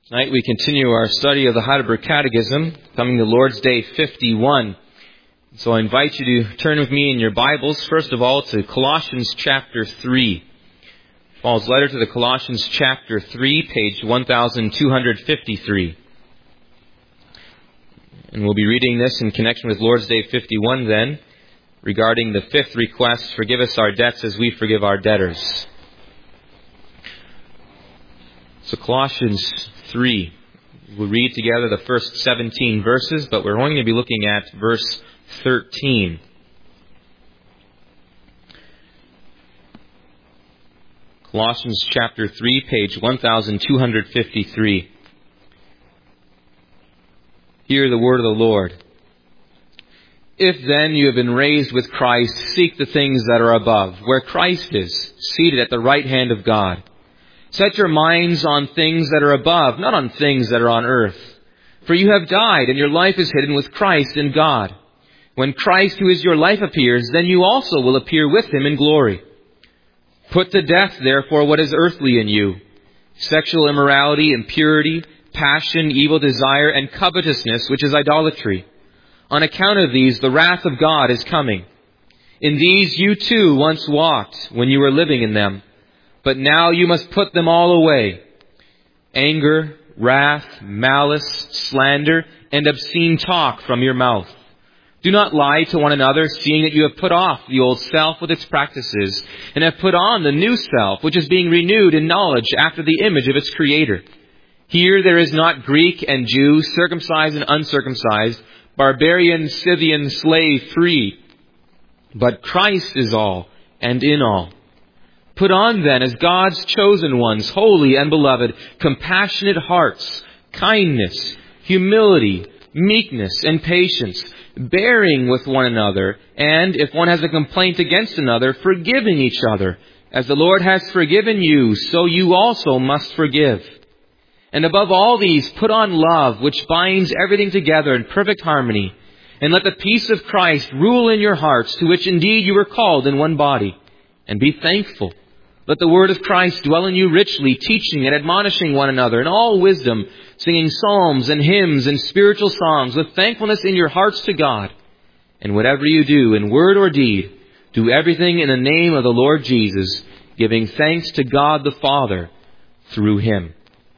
Tonight we continue our study of the Heidelberg Catechism, coming to Lord's Day 51. So I invite you to turn with me in your Bibles, first of all, to Colossians chapter 3. Paul's letter to the Colossians chapter 3, page 1253. And we'll be reading this in connection with Lord's Day 51 then, regarding the fifth request, forgive us our debts as we forgive our debtors. So Colossians 3. We'll read together the first 17 verses, but we're going to be looking at verse 13. Colossians chapter 3, page 1253. Hear the word of the Lord. If then you have been raised with Christ, seek the things that are above, where Christ is, seated at the right hand of God. Set your minds on things that are above, not on things that are on earth. For you have died, and your life is hidden with Christ in God. When Christ, who is your life, appears, then you also will appear with Him in glory. Put to death, therefore, what is earthly in you: sexual immorality, impurity, passion, evil desire, and covetousness, which is idolatry. On account of these, the wrath of God is coming. In these you too once walked, when you were living in them. But now you must put them all away: anger, wrath, malice, slander, and obscene talk from your mouth. Do not lie to one another, seeing that you have put off the old self with its practices, and have put on the new self, which is being renewed in knowledge after the image of its Creator. Here there is not Greek and Jew, circumcised and uncircumcised, barbarian, Scythian, slave, free, but Christ is all and in all. Put on then, as God's chosen ones, holy and beloved, compassionate hearts, kindness, humility, meekness, and patience, bearing with one another, and, if one has a complaint against another, forgiving each other. As the Lord has forgiven you, so you also must forgive. And above all these, put on love, which binds everything together in perfect harmony. And let the peace of Christ rule in your hearts, to which indeed you were called in one body. And be thankful. Let the word of Christ dwell in you richly, teaching and admonishing one another in all wisdom, singing psalms and hymns and spiritual songs with thankfulness in your hearts to God. And whatever you do, in word or deed, do everything in the name of the Lord Jesus, giving thanks to God the Father through Him.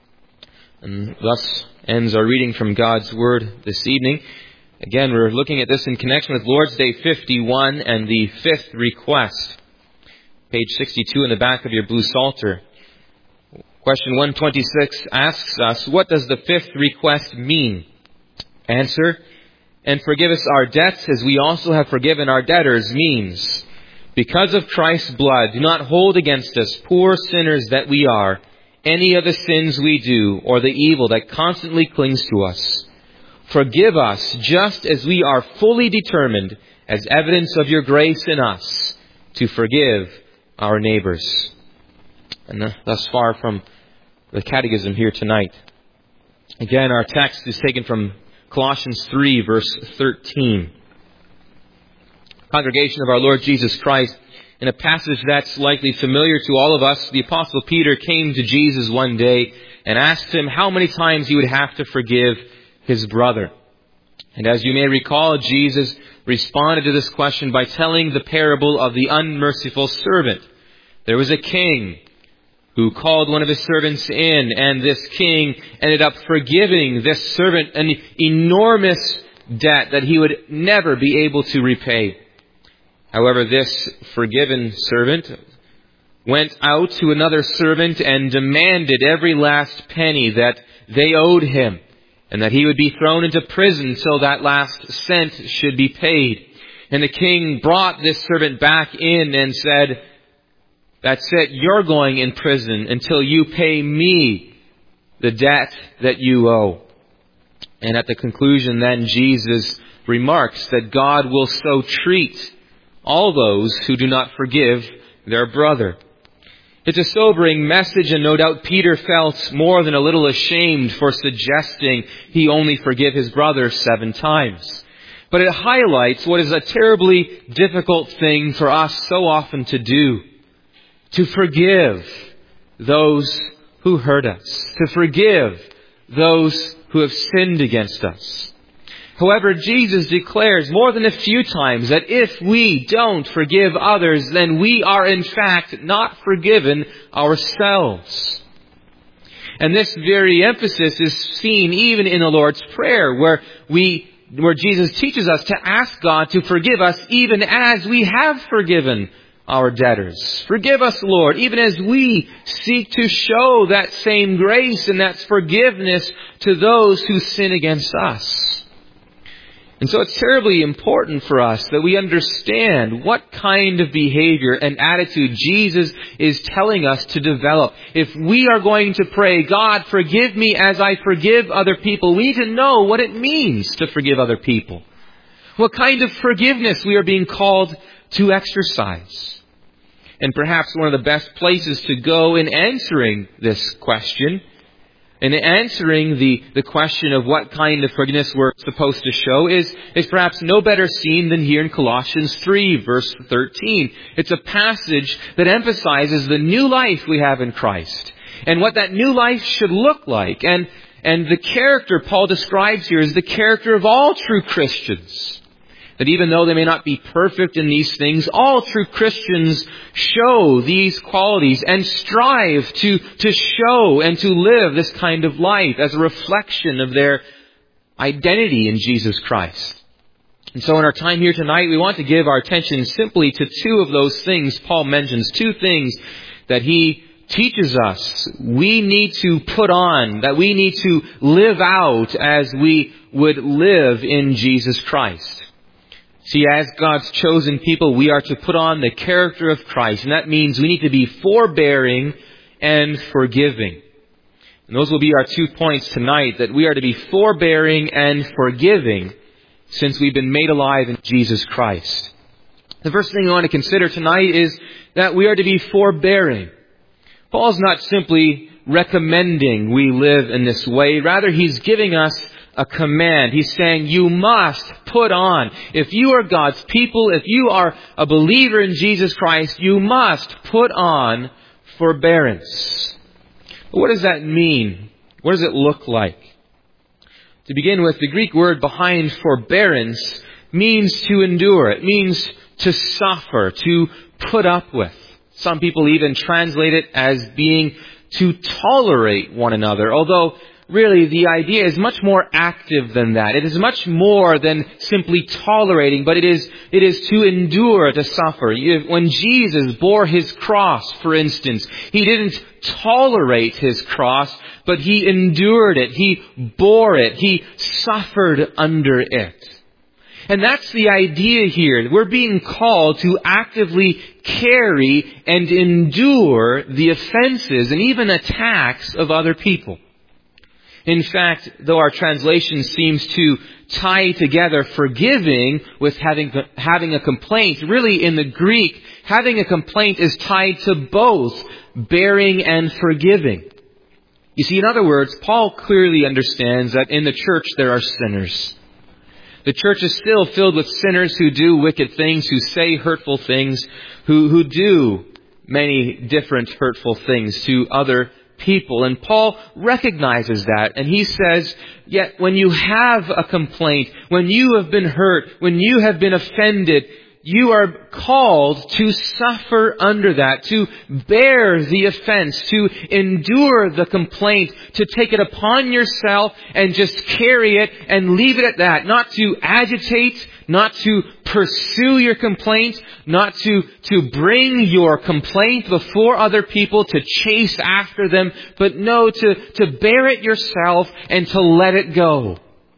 And thus ends our reading from God's Word this evening. Again, we're looking at this in connection with Lord's Day 51 and the fifth request. Page 62 in the back of your blue psalter. Question 126 asks us, what does the fifth request mean? Answer, and forgive us our debts as we also have forgiven our debtors means, because of Christ's blood, do not hold against us, poor sinners that we are, any of the sins we do or the evil that constantly clings to us. Forgive us just as we are fully determined, as evidence of your grace in us, to forgive our neighbors. And thus far from the Catechism here tonight. Again, our text is taken from Colossians 3, verse 13. Congregation of our Lord Jesus Christ, in a passage that's likely familiar to all of us, the Apostle Peter came to Jesus one day and asked Him how many times he would have to forgive his brother. And as you may recall, Jesus responded to this question by telling the parable of the unmerciful servant. There was a king who called one of his servants in, and this king ended up forgiving this servant an enormous debt that he would never be able to repay. However, this forgiven servant went out to another servant and demanded every last penny that they owed him, and that he would be thrown into prison till that last cent should be paid. And the king brought this servant back in and said, that's it, you're going in prison until you pay me the debt that you owe. And at the conclusion then, Jesus remarks that God will so treat all those who do not forgive their brother. It's a sobering message, and no doubt Peter felt more than a little ashamed for suggesting he only forgive his brother 7 times. But it highlights what is a terribly difficult thing for us so often to do. To forgive those who hurt us. To forgive those who have sinned against us. However, Jesus declares more than a few times that if we don't forgive others, then we are in fact not forgiven ourselves. And this very emphasis is seen even in the Lord's Prayer, where Jesus teaches us to ask God to forgive us even as we have forgiven our debtors. Forgive us, Lord, even as we seek to show that same grace and that forgiveness to those who sin against us. And so it's terribly important for us that we understand what kind of behavior and attitude Jesus is telling us to develop. If we are going to pray, God, forgive me as I forgive other people, we need to know what it means to forgive other people. What kind of forgiveness we are being called to exercise. And perhaps one of the best places to go in answering this question, in answering the question of what kind of forgiveness we're supposed to show is perhaps no better seen than here in Colossians 3, verse 13. It's a passage that emphasizes the new life we have in Christ and what that new life should look like. And the character Paul describes here is the character of all true Christians. That even though they may not be perfect in these things, all true Christians show these qualities and strive to show and to live this kind of life as a reflection of their identity in Jesus Christ. And so in our time here tonight, we want to give our attention simply to two of those things Paul mentions, two things that he teaches us we need to put on, that we need to live out as we would live in Jesus Christ. See, as God's chosen people, we are to put on the character of Christ. And that means we need to be forbearing and forgiving. And those will be our 2 points tonight, that we are to be forbearing and forgiving since we've been made alive in Jesus Christ. The first thing we want to consider tonight is that we are to be forbearing. Paul's not simply recommending we live in this way. Rather, he's giving us a command. He's saying you must put on. If you are God's people, if you are a believer in Jesus Christ, you must put on forbearance. But what does that mean? What does it look like? To begin with, the Greek word behind forbearance means to endure. It means to suffer, to put up with. Some people even translate it as being to tolerate one another, although really, the idea is much more active than that. It is much more than simply tolerating, but it is to endure, to suffer. When Jesus bore His cross, for instance, He didn't tolerate His cross, but He endured it. He bore it. He suffered under it. And that's the idea here. We're being called to actively carry and endure the offenses and even attacks of other people. In fact, though our translation seems to tie together forgiving with having a complaint, really in the Greek, having a complaint is tied to both bearing and forgiving. You see, in other words, Paul clearly understands that in the church there are sinners. The church is still filled with sinners who do wicked things, who say hurtful things, who do many different hurtful things to other people. And Paul recognizes that, and he says, yet when you have a complaint, when you have been hurt, when you have been offended, you are called to suffer under that, to bear the offense, to endure the complaint, to take it upon yourself and just carry it and leave it at that. Not to agitate, not to pursue your complaint, not to bring your complaint before other people, to chase after them, but no, to bear it yourself and to let it go.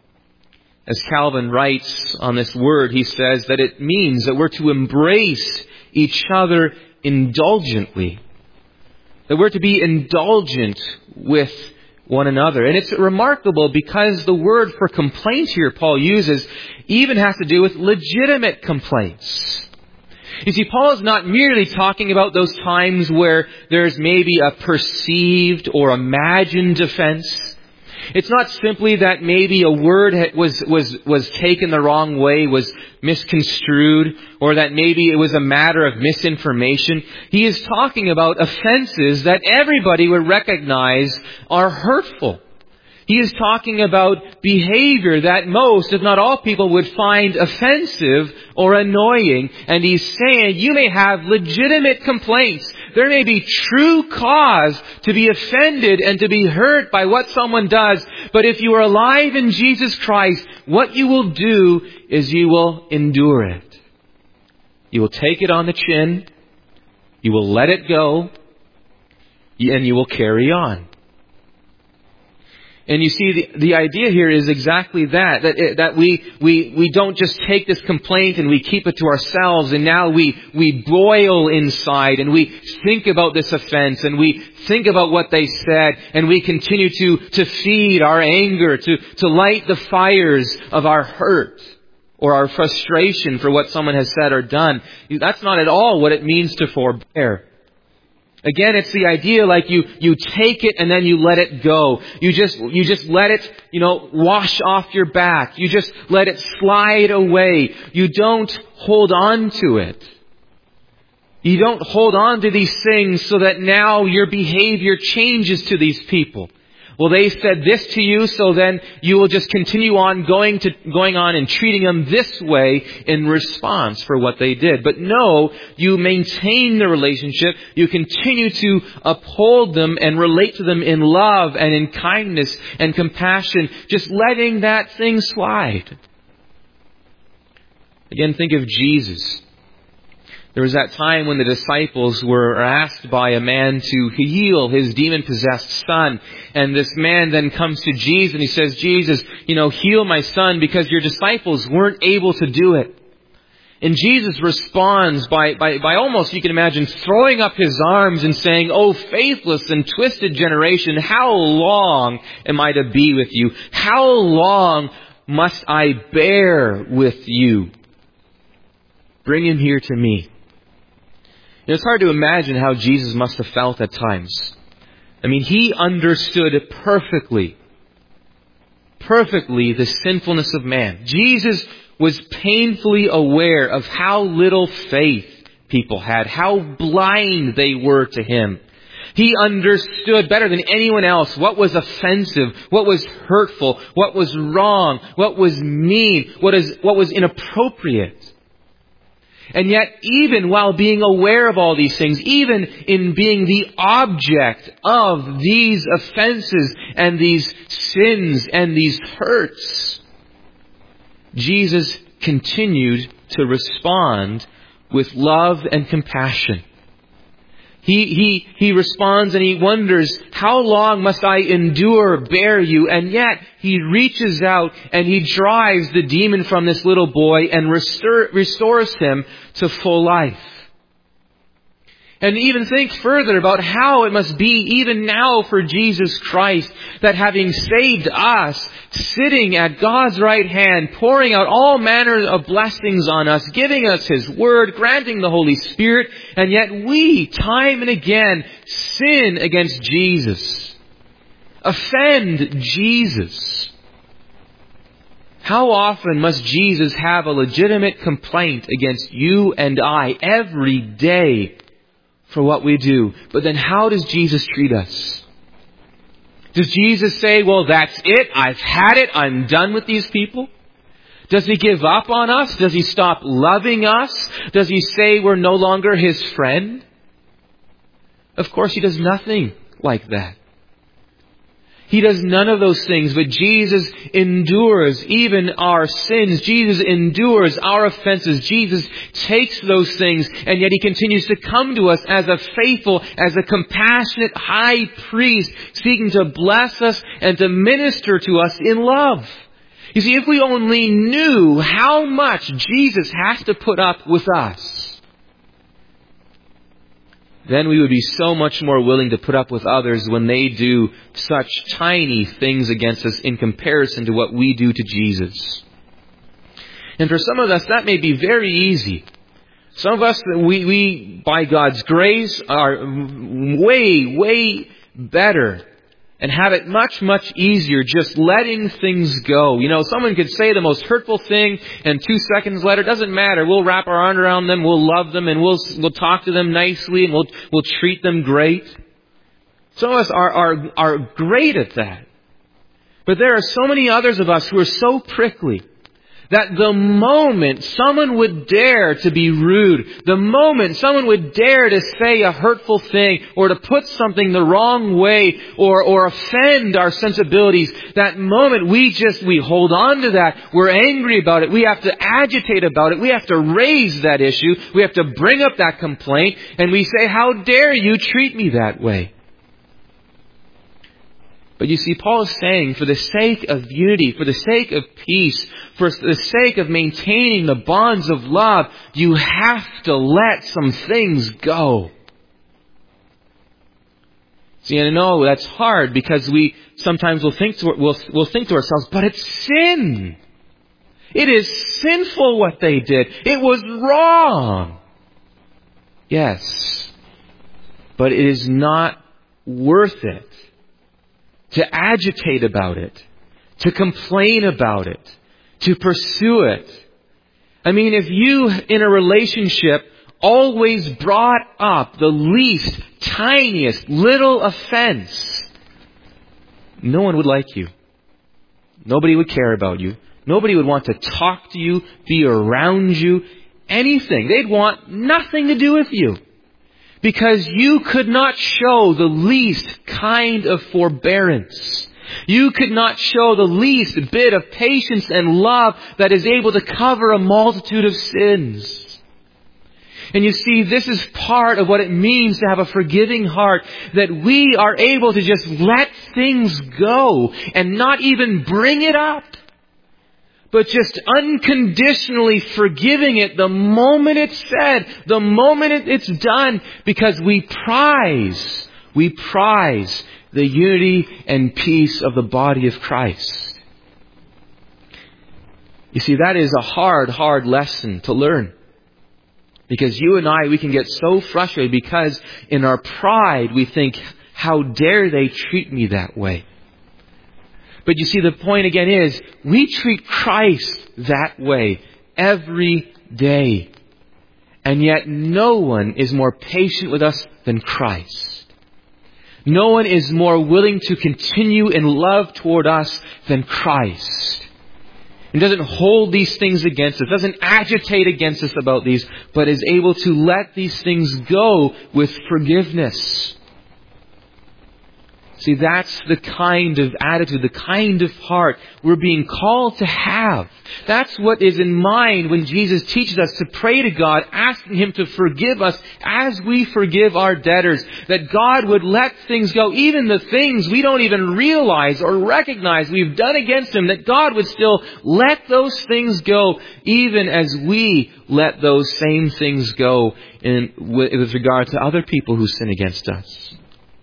As Calvin writes on this word, he says that it means that we're to embrace each other indulgently. That we're to be indulgent with one another. And it's remarkable because the word for complaint here Paul uses even has to do with legitimate complaints. You see, Paul is not merely talking about those times where there's maybe a perceived or imagined offense. It's not simply that maybe a word was taken the wrong way, was misconstrued, or that maybe it was a matter of misinformation. He is talking about offenses that everybody would recognize are hurtful. He is talking about behavior that most, if not all people, would find offensive or annoying. And He's saying you may have legitimate complaints. There may be true cause to be offended and to be hurt by what someone does. But if you are alive in Jesus Christ, what you will do is you will endure it. You will take it on the chin. You will let it go. And you will carry on. And you see, the idea here is exactly that we don't just take this complaint and we keep it to ourselves, and now we boil inside and we think about this offense and we think about what they said, and we continue to feed our anger, to light the fires of our hurt or our frustration for what someone has said or done. That's not at all what it means to forbear. Again, it's the idea like you take it and then you let it go. You just let it, wash off your back. You just let it slide away. You don't hold on to it. You don't hold on to these things so that now your behavior changes to these people. Well, they said this to you, so then you will just continue on going on and treating them this way in response for what they did. But no, you maintain the relationship. You continue to uphold them and relate to them in love and in kindness and compassion, just letting that thing slide. Again, think of Jesus. There was that time when the disciples were asked by a man to heal his demon-possessed son. And this man then comes to Jesus and he says, Jesus, heal my son, because your disciples weren't able to do it. And Jesus responds by almost, you can imagine, throwing up His arms and saying, "Oh, faithless and twisted generation, how long am I to be with you? How long must I bear with you? Bring him here to me." It's hard to imagine how Jesus must have felt at times. I mean, He understood perfectly the sinfulness of man. Jesus was painfully aware of how little faith people had, how blind they were to Him. He understood better than anyone else what was offensive, what was hurtful, what was wrong, what was mean, what was inappropriate. And yet, even while being aware of all these things, even in being the object of these offenses and these sins and these hurts, Jesus continued to respond with love and compassion. He responds and He wonders, how long must I endure, bear you? And yet He reaches out and He drives the demon from this little boy and restores him to full life. And even think further about how it must be even now for Jesus Christ, that having saved us, sitting at God's right hand, pouring out all manner of blessings on us, giving us His Word, granting the Holy Spirit, and yet we, time and again, sin against Jesus, offend Jesus. How often must Jesus have a legitimate complaint against you and I every day for what we do? But then how does Jesus treat us? Does Jesus say, well, that's it, I've had it, I'm done with these people? Does He give up on us? Does He stop loving us? Does He say we're no longer His friend? Of course, He does nothing like that. He does none of those things, but Jesus endures even our sins. Jesus endures our offenses. Jesus takes those things, and yet He continues to come to us as a faithful, as a compassionate high priest, seeking to bless us and to minister to us in love. You see, if we only knew how much Jesus has to put up with us, then we would be so much more willing to put up with others when they do such tiny things against us in comparison to what we do to Jesus. And for some of us, that may be very easy. Some of us, we by God's grace, are way, way better and have it much, much easier just letting things go. Someone could say the most hurtful thing, and 2 seconds later, it doesn't matter. We'll wrap our arm around them, we'll love them, and we'll talk to them nicely, and we'll treat them great. Some of us are great at that. But there are so many others of us who are so prickly that the moment someone would dare to be rude, the moment someone would dare to say a hurtful thing or to put something the wrong way or offend our sensibilities, that moment we hold on to that. We're angry about it. We have to agitate about it. We have to raise that issue. We have to bring up that complaint and we say, how dare you treat me that way? But you see, Paul is saying, for the sake of unity, for the sake of peace, for the sake of maintaining the bonds of love, you have to let some things go. See, I know that's hard because we sometimes will think to ourselves, but it's sin. It is sinful what they did. It was wrong. Yes, but it is not worth it to agitate about it, to complain about it, to pursue it. I mean, if you, in a relationship, always brought up the least, tiniest, little offense, no one would like you. Nobody would care about you. Nobody would want to talk to you, be around you, anything. They'd want nothing to do with you. Because you could not show the least kind of forbearance. You could not show the least bit of patience and love that is able to cover a multitude of sins. And you see, this is part of what it means to have a forgiving heart, that we are able to just let things go and not even bring it up, but just unconditionally forgiving it the moment it's said, the moment it's done, because we prize the unity and peace of the body of Christ. You see, that is a hard lesson to learn. Because you and I, we can get so frustrated because in our pride we think, how dare they treat me that way? But you see, the point again is, we treat Christ that way every day. And yet no one is more patient with us than Christ. No one is more willing to continue in love toward us than Christ. He doesn't hold these things against us, doesn't agitate against us about these, but is able to let these things go with forgiveness. See, that's the kind of attitude, the kind of heart we're being called to have. That's what is in mind when Jesus teaches us to pray to God, asking Him to forgive us as we forgive our debtors. That God would let things go, even the things we don't even realize or recognize we've done against Him, that God would still let those things go, even as we let those same things go with regard to other people who sin against us.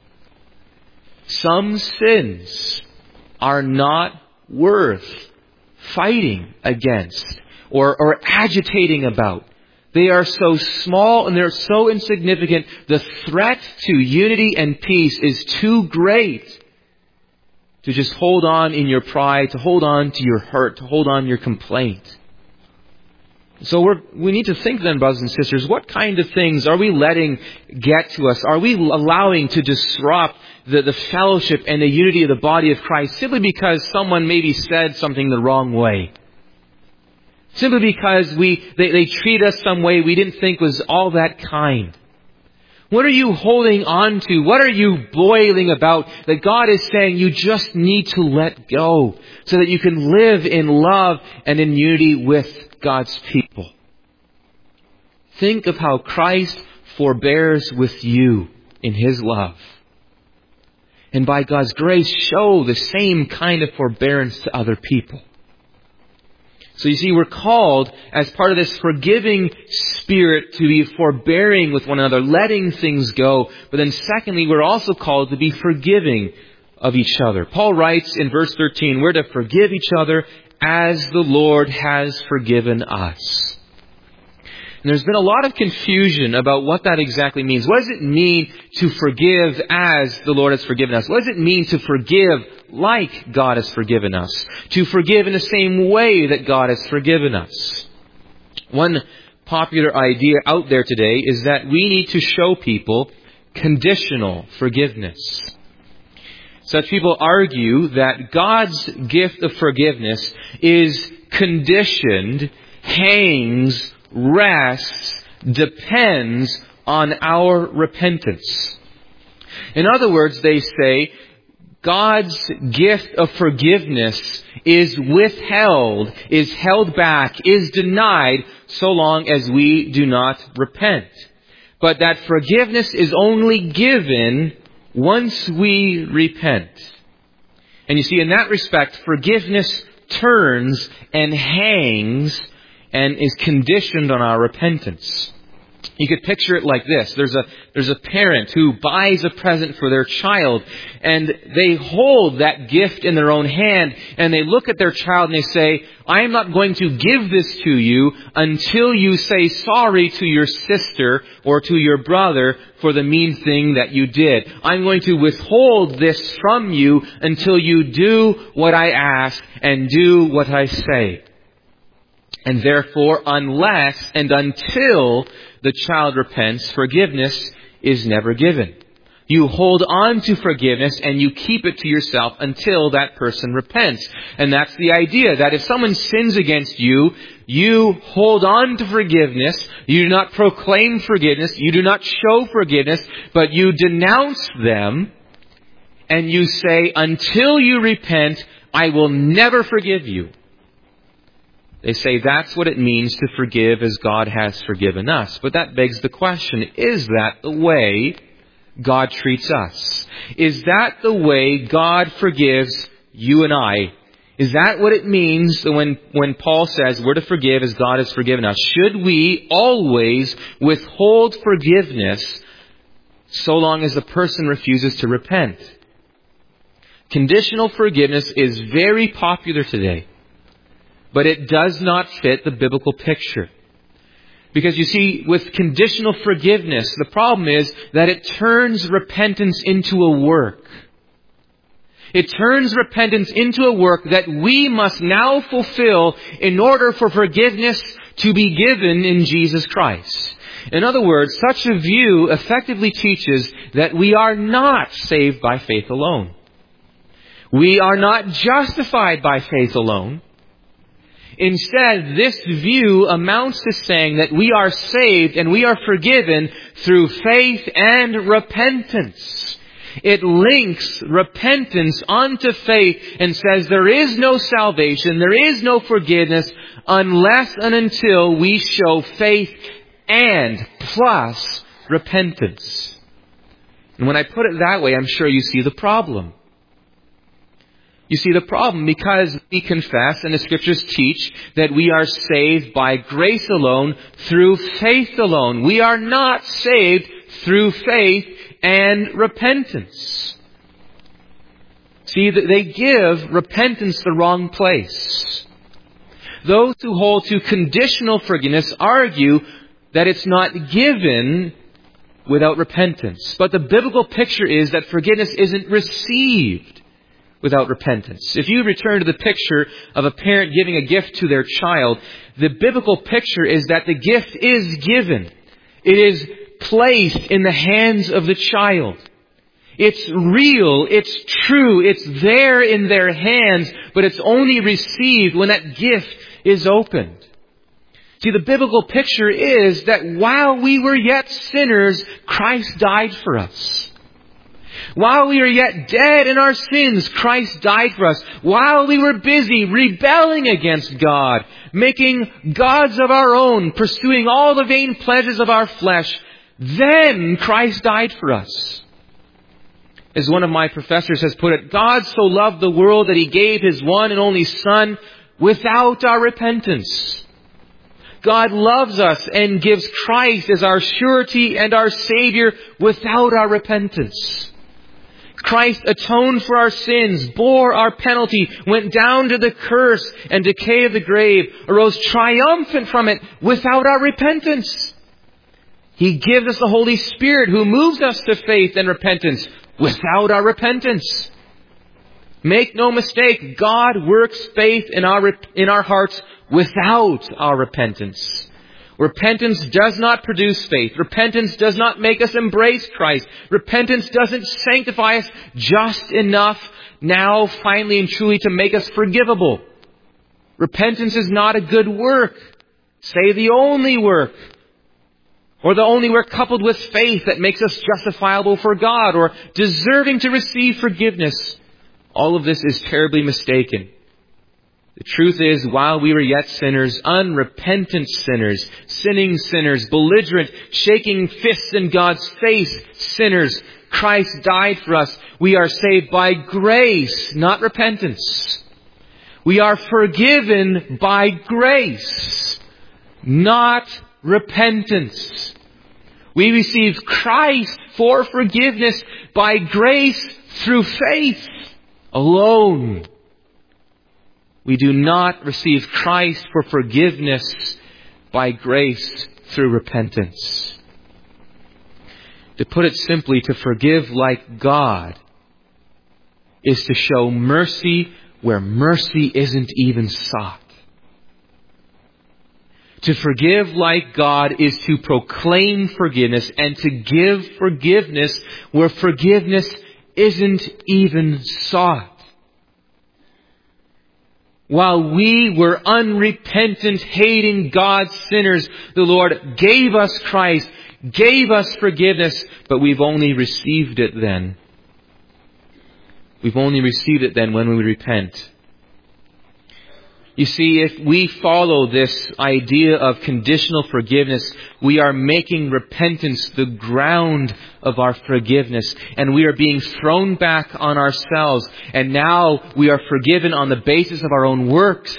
Some sins are not worth fighting against or agitating about. They are so small and they're so insignificant. The threat to unity and peace is too great to just hold on in your pride, to hold on to your hurt, to hold on to your complaint. So we need to think then, brothers and sisters, what kind of things are we letting get to us? Are we allowing to disrupt the fellowship and the unity of the body of Christ simply because someone maybe said something the wrong way? Simply because they treat us some way we didn't think was all that kind? What are you holding on to? What are you boiling about that God is saying you just need to let go so that you can live in love and in unity with God's people? Think of how Christ forbears with you in His love. And by God's grace, show the same kind of forbearance to other people. So you see, we're called as part of this forgiving spirit to be forbearing with one another, letting things go. But then secondly, we're also called to be forgiving of each other. Paul writes in verse 13, we're to forgive each other as the Lord has forgiven us. And there's been a lot of confusion about what that exactly means. What does it mean to forgive as the Lord has forgiven us? What does it mean to forgive like God has forgiven us? To forgive in the same way that God has forgiven us? One popular idea out there today is that we need to show people conditional forgiveness. Such people argue that God's gift of forgiveness is conditioned, hangs, rests, depends on our repentance. In other words, they say, God's gift of forgiveness is withheld, is held back, is denied so long as we do not repent. But that forgiveness is only given once we repent. And you see, in that respect, forgiveness turns and hangs and is conditioned on our repentance. You could picture it like this. There's a parent who buys a present for their child, and they hold that gift in their own hand, and they look at their child and they say, I am not going to give this to you until you say sorry to your sister or to your brother for the mean thing that you did. I'm going to withhold this from you until you do what I ask and do what I say. And therefore, unless and until the child repents, forgiveness is never given. You hold on to forgiveness and you keep it to yourself until that person repents. And that's the idea, that if someone sins against you, you hold on to forgiveness, you do not proclaim forgiveness, you do not show forgiveness, but you denounce them and you say, until you repent, I will never forgive you. They say that's what it means to forgive as God has forgiven us. But that begs the question, is that the way God treats us? Is that the way God forgives you and I? Is that what it means when Paul says we're to forgive as God has forgiven us? Should we always withhold forgiveness so long as the person refuses to repent? Conditional forgiveness is very popular today. But it does not fit the biblical picture. Because you see, with conditional forgiveness, the problem is that it turns repentance into a work. It turns repentance into a work that we must now fulfill in order for forgiveness to be given in Jesus Christ. In other words, such a view effectively teaches that we are not saved by faith alone. We are not justified by faith alone. Instead, this view amounts to saying that we are saved and we are forgiven through faith and repentance. It links repentance onto faith and says there is no salvation, there is no forgiveness unless and until we show faith and plus repentance. And when I put it that way, I'm sure you see the problem. You see the problem because we confess and the Scriptures teach that we are saved by grace alone, through faith alone. We are not saved through faith and repentance. See, they give repentance the wrong place. Those who hold to conditional forgiveness argue that it's not given without repentance. But the biblical picture is that forgiveness isn't received without repentance. If you return to the picture of a parent giving a gift to their child, the biblical picture is that the gift is given. It is placed in the hands of the child. It's real, it's true, it's there in their hands, but it's only received when that gift is opened. See, the biblical picture is that while we were yet sinners, Christ died for us. While we were yet dead in our sins, Christ died for us. While we were busy rebelling against God, making gods of our own, pursuing all the vain pleasures of our flesh, then Christ died for us. As one of my professors has put it, God so loved the world that He gave His one and only Son without our repentance. God loves us and gives Christ as our surety and our Savior without our repentance. Christ atoned for our sins, bore our penalty, went down to the curse and decay of the grave, arose triumphant from it without our repentance. He gives us the Holy Spirit who moves us to faith and repentance without our repentance. Make no mistake, God works faith in our hearts without our repentance. Repentance does not produce faith. Repentance does not make us embrace Christ. Repentance doesn't sanctify us just enough now, finally and truly, to make us forgivable. Repentance is not a good work. Say the only work. Or the only work coupled with faith that makes us justifiable for God or deserving to receive forgiveness. All of this is terribly mistaken. The truth is, while we were yet sinners, unrepentant sinners, sinning sinners, belligerent, shaking fists in God's face sinners, Christ died for us. We are saved by grace, not repentance. We are forgiven by grace, not repentance. We receive Christ for forgiveness by grace through faith alone. We do not receive Christ for forgiveness by grace through repentance. To put it simply, to forgive like God is to show mercy where mercy isn't even sought. To forgive like God is to proclaim forgiveness and to give forgiveness where forgiveness isn't even sought. While we were unrepentant, hating God's sinners, the Lord gave us Christ, gave us forgiveness, but we've only received it then. We've only received it then when we repent. You see, if we follow this idea of conditional forgiveness, we are making repentance the ground of our forgiveness. And we are being thrown back on ourselves. And now we are forgiven on the basis of our own works.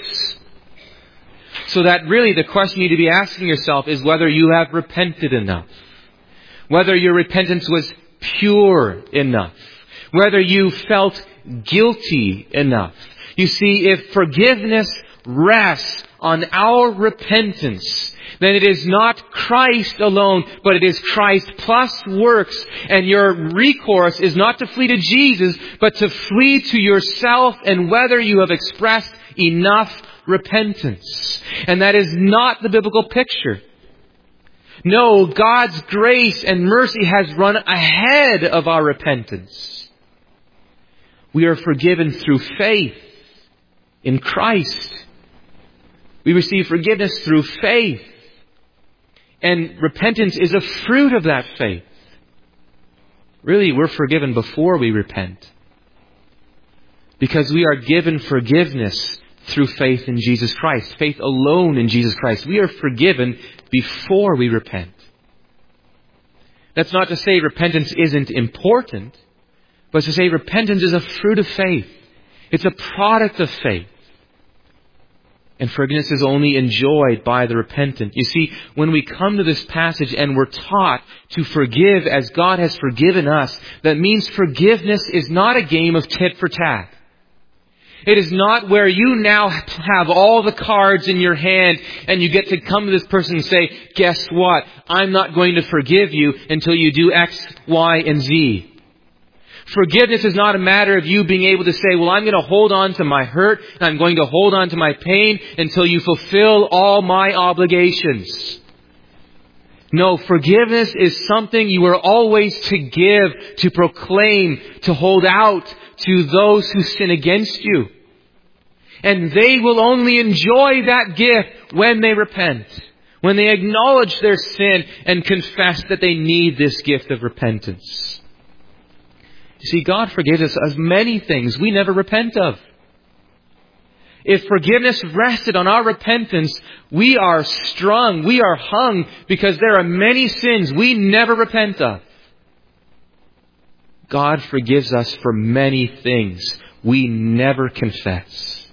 So that really the question you need to be asking yourself is whether you have repented enough. Whether your repentance was pure enough. Whether you felt guilty enough. You see, if forgiveness rests on our repentance, then it is not Christ alone, but it is Christ plus works. And your recourse is not to flee to Jesus, but to flee to yourself and whether you have expressed enough repentance. And that is not the biblical picture. No, God's grace and mercy has run ahead of our repentance. We are forgiven through faith in Christ. We receive forgiveness through faith. And repentance is a fruit of that faith. Really, we're forgiven before we repent. Because we are given forgiveness through faith in Jesus Christ. Faith alone in Jesus Christ. We are forgiven before we repent. That's not to say repentance isn't important, but to say repentance is a fruit of faith. It's a product of faith. And forgiveness is only enjoyed by the repentant. You see, when we come to this passage and we're taught to forgive as God has forgiven us, that means forgiveness is not a game of tit for tat. It is not where you now have all the cards in your hand and you get to come to this person and say, guess what? I'm not going to forgive you until you do X, Y, and Z. Forgiveness is not a matter of you being able to say, well, I'm going to hold on to my hurt and I'm going to hold on to my pain until you fulfill all my obligations. No, forgiveness is something you are always to give, to proclaim, to hold out to those who sin against you. And they will only enjoy that gift when they repent, when they acknowledge their sin and confess that they need this gift of repentance. You see, God forgives us of many things we never repent of. If forgiveness rested on our repentance, we are strung, we are hung, because there are many sins we never repent of. God forgives us for many things we never confess.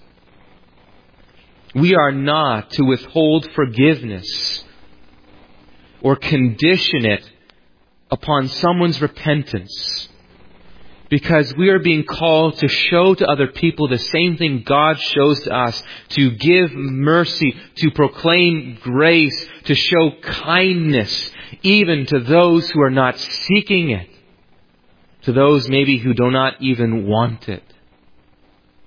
We are not to withhold forgiveness or condition it upon someone's repentance, because we are being called to show to other people the same thing God shows to us, to give mercy, to proclaim grace, to show kindness, even to those who are not seeking it, to those maybe who do not even want it.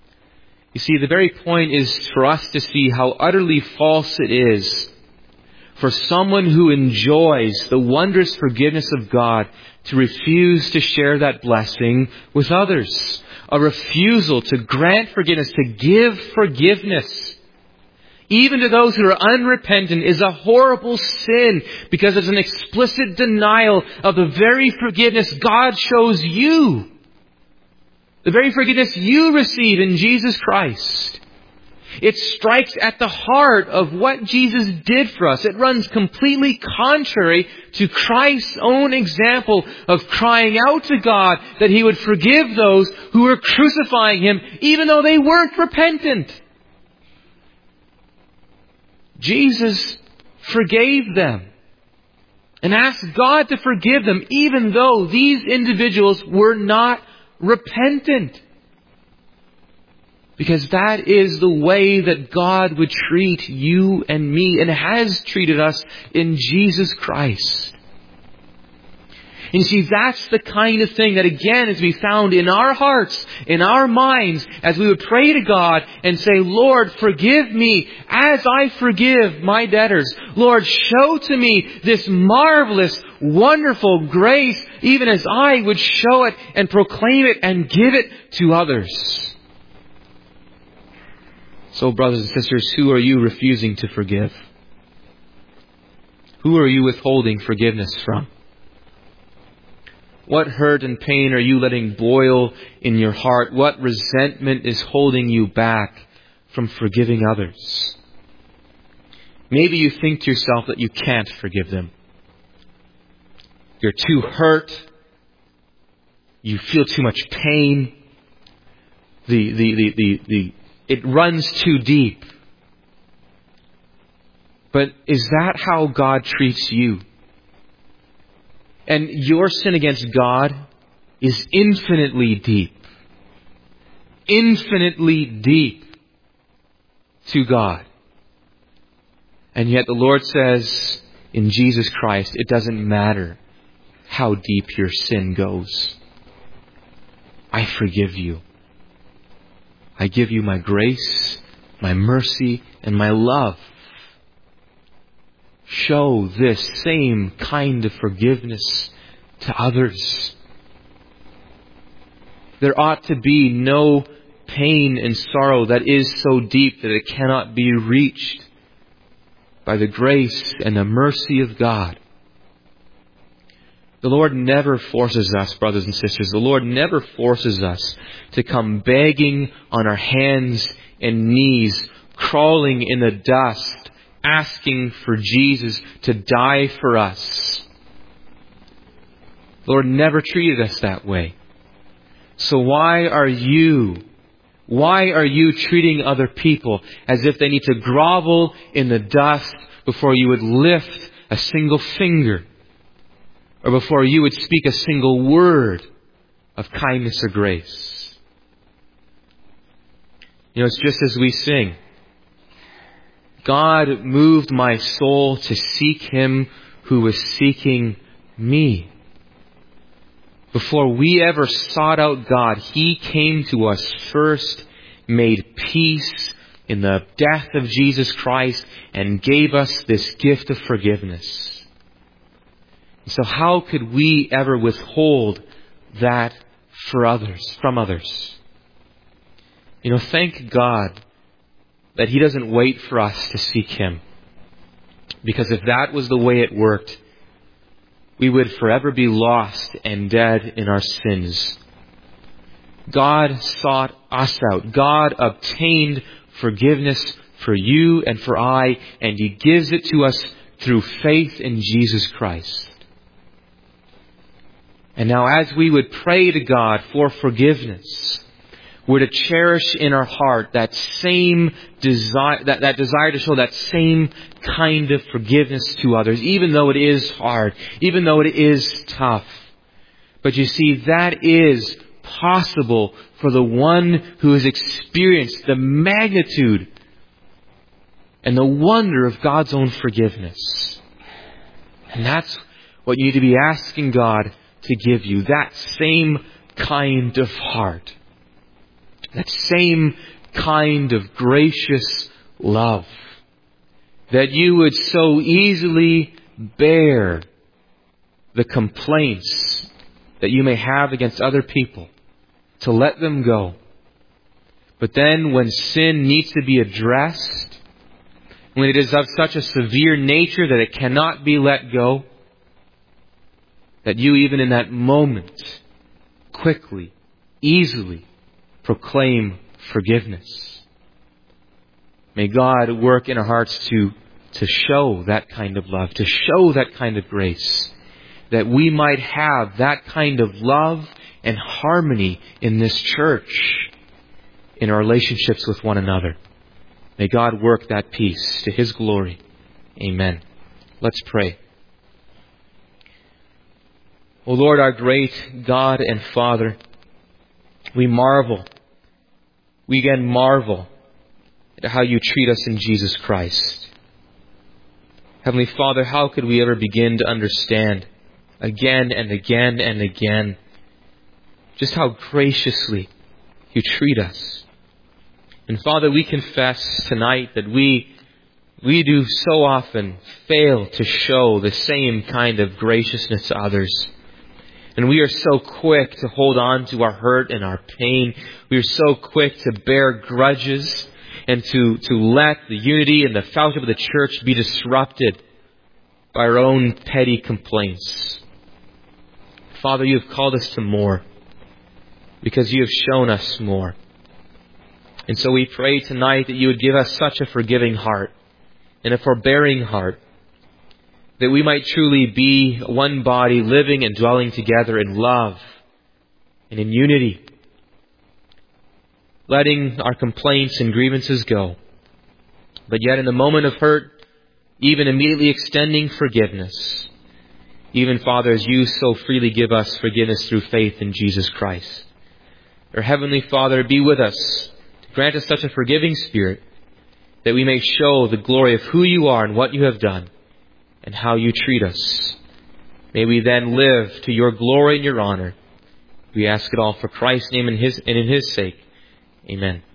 You see, the very point is for us to see how utterly false it is for someone who enjoys the wondrous forgiveness of God to refuse to share that blessing with others. A refusal to grant forgiveness, to give forgiveness, even to those who are unrepentant, is a horrible sin because it's an explicit denial of the very forgiveness God shows you. The very forgiveness you receive in Jesus Christ. It strikes at the heart of what Jesus did for us. It runs completely contrary to Christ's own example of crying out to God that He would forgive those who were crucifying Him, even though they weren't repentant. Jesus forgave them and asked God to forgive them, even though these individuals were not repentant. Because that is the way that God would treat you and me, and has treated us in Jesus Christ. And see, that's the kind of thing that again is to be found in our hearts, in our minds, as we would pray to God and say, Lord, forgive me as I forgive my debtors. Lord, show to me this marvelous, wonderful grace, even as I would show it and proclaim it and give it to others. So, brothers and sisters, who are you refusing to forgive? Who are you withholding forgiveness from? What hurt and pain are you letting boil in your heart? What resentment is holding you back from forgiving others? Maybe you think to yourself that you can't forgive them. You're too hurt. You feel too much pain. It runs too deep. But is that how God treats you? And your sin against God is infinitely deep. Infinitely deep to God. And yet the Lord says in Jesus Christ, it doesn't matter how deep your sin goes. I forgive you. I give you my grace, my mercy, and my love. Show this same kind of forgiveness to others. There ought to be no pain and sorrow that is so deep that it cannot be reached by the grace and the mercy of God. The Lord never forces us, brothers and sisters. The Lord never forces us to come begging on our hands and knees, crawling in the dust, asking for Jesus to die for us. The Lord never treated us that way. So why are you treating other people as if they need to grovel in the dust before you would lift a single finger? Or before you would speak a single word of kindness or grace? You know, it's just as we sing. God moved my soul to seek Him who was seeking me. Before we ever sought out God, He came to us first, made peace in the death of Jesus Christ, and gave us this gift of forgiveness. So how could we ever withhold that from others? You know, thank God that He doesn't wait for us to seek Him. Because if that was the way it worked, we would forever be lost and dead in our sins. God sought us out. God obtained forgiveness for you and for I, and He gives it to us through faith in Jesus Christ. And now as we would pray to God for forgiveness, we're to cherish in our heart that same desire, that desire to show that same kind of forgiveness to others, even though it is hard, even though it is tough. But you see, that is possible for the one who has experienced the magnitude and the wonder of God's own forgiveness. And that's what you need to be asking God to give you, that same kind of heart, that same kind of gracious love. that you would so easily bear the complaints that you may have against other people, to let them go. But then when sin needs to be addressed, when it is of such a severe nature that it cannot be let go, that you even in that moment quickly, easily proclaim forgiveness. May God work in our hearts to show that kind of love, to show that kind of grace, that we might have that kind of love and harmony in this church, in our relationships with one another. May God work that peace to His glory. Amen. Let's pray. O Lord, our great God and Father, we again marvel at how you treat us in Jesus Christ. Heavenly Father, how could we ever begin to understand again and again and again just how graciously you treat us? And Father, we confess tonight that we do so often fail to show the same kind of graciousness to others. And we are so quick to hold on to our hurt and our pain. We are so quick to bear grudges and to let the unity and the fellowship of the church be disrupted by our own petty complaints. Father, you have called us to more because you have shown us more. And so we pray tonight that you would give us such a forgiving heart and a forbearing heart, that we might truly be one body, living and dwelling together in love and in unity, letting our complaints and grievances go, but yet in the moment of hurt, even immediately extending forgiveness. Even, Father, as you so freely give us forgiveness through faith in Jesus Christ. Our Heavenly Father, be with us. Grant us such a forgiving spirit that we may show the glory of who you are and what you have done and how you treat us. May we then live to your glory and your honor. We ask it all for Christ's name and in His sake. Amen.